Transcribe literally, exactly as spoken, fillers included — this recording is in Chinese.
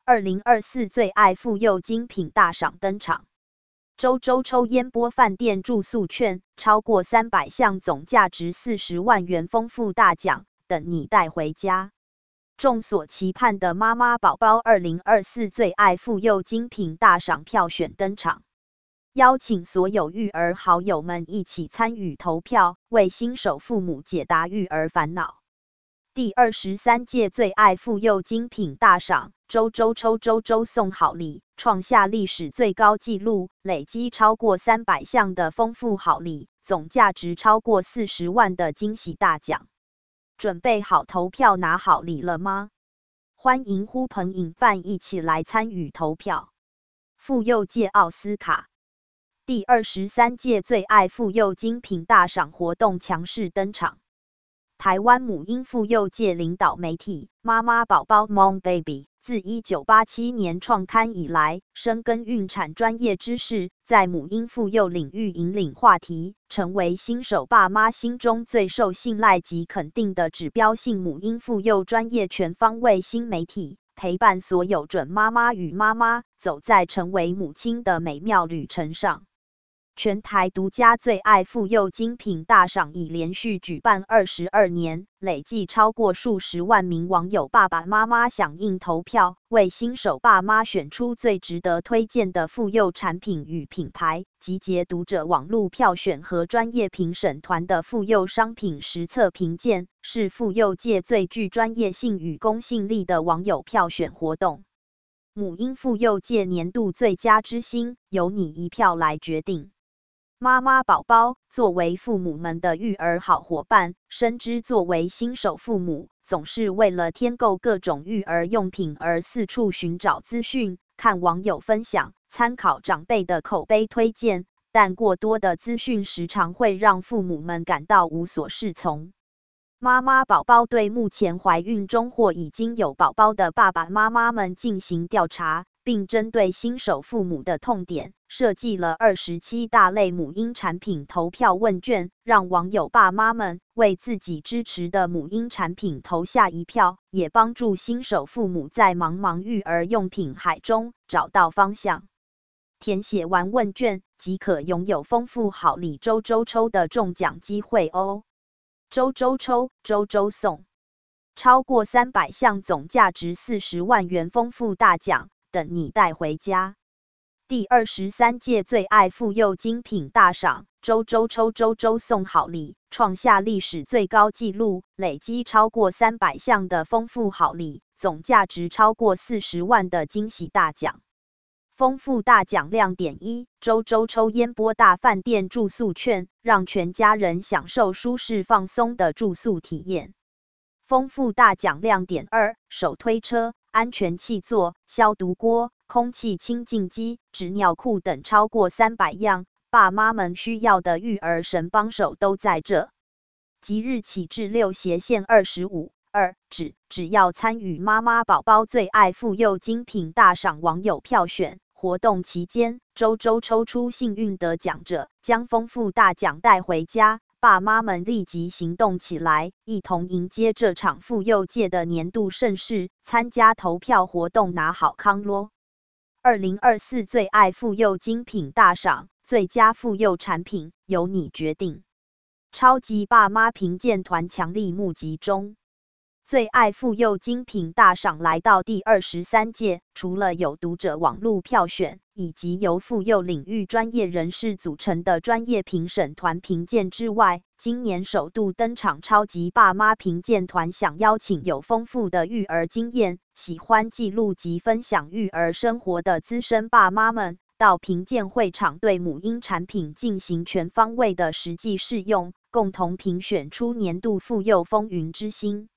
二零二四最爱妇幼精品大赏登场，周周抽烟波饭店住宿券超过三百项，总价值四十万元丰富大奖等你带回家。众所期盼的妈妈宝宝二零二四最爱妇幼精品大赏票选登场，邀请所有育儿好友们一起参与投票，为新手父母解答育儿烦恼。第二十三届最爱妇幼精品大赏，周周抽周周送好礼，创下历史最高纪录，累积超过三百项的丰富好礼，总价值超过四十万的惊喜大奖。准备好投票拿好礼了吗？欢迎呼朋引伴一起来参与投票。妇幼界奥斯卡，第二十三届最爱妇幼精品大赏活动强势登场。台湾母婴妇幼界领导媒体妈妈宝宝 Mom Baby 自一九八七年创刊以来，深耕孕产专业知识，在母婴妇幼领域引领话题，成为新手爸妈心中最受信赖及肯定的指标性母婴妇幼专业全方位新媒体，陪伴所有准妈妈与妈妈走在成为母亲的美妙旅程上。全台独家最爱妇幼精品大赏已连续举办二十二年，累计超过数十万名网友爸爸妈妈响应投票，为新手爸妈选出最值得推荐的妇幼产品与品牌，集结读者网络票选和专业评审团的妇幼商品实测评鉴，是妇幼界最具专业性与公信力的网友票选活动。母婴妇幼界年度最佳之星，由你一票来决定。妈妈宝宝作为父母们的育儿好伙伴，深知作为新手父母，总是为了添购各种育儿用品而四处寻找资讯，看网友分享，参考长辈的口碑推荐，但过多的资讯时常会让父母们感到无所适从。妈妈宝宝对目前怀孕中或已经有宝宝的爸爸妈妈们进行调查，并针对新手父母的痛点，设计了二十七大类母婴产品投票问卷，让网友爸妈们为自己支持的母婴产品投下一票，也帮助新手父母在茫茫育儿用品海中找到方向。填写完问卷即可拥有丰富好礼周周抽的中奖机会哦！周周抽，周周送，超过三百项总价值四十万元丰富大奖等你带回家。第二十三届最爱妇幼精品大赏，周周抽周周送好礼，创下历史最高纪录，累积超过三百项的丰富好礼，总价值超过四十万的惊喜大奖。丰富大奖亮点一，周周抽烟波大饭店住宿券，让全家人享受舒适放松的住宿体验。丰富大奖亮点二，手推车、安全气座、消毒锅、空气清净机、纸尿裤等超过三百样，爸妈们需要的育儿神帮手都在这。即日起至六斜线二十五。二只只要参与妈妈宝宝最爱妇幼精品大赏网友票选活动期间，周周抽出幸运得奖者，将丰富大奖带回家。爸妈们立即行动起来，一同迎接这场妇幼界的年度盛事，参加投票活动拿好康咯！二零二四最爱妇幼精品大赏，最佳妇幼产品由你决定。超级爸妈评鉴团强力募集中。最爱妇幼精品大赏来到第二十三届，除了有读者网络票选，以及由妇幼领域专业人士组成的专业评审团评鉴之外，今年首度登场超级爸妈评鉴团，想邀请有丰富的育儿经验、喜欢记录及分享育儿生活的资深爸妈们，到评鉴会场对母婴产品进行全方位的实际试用，共同评选出年度妇幼风云之星。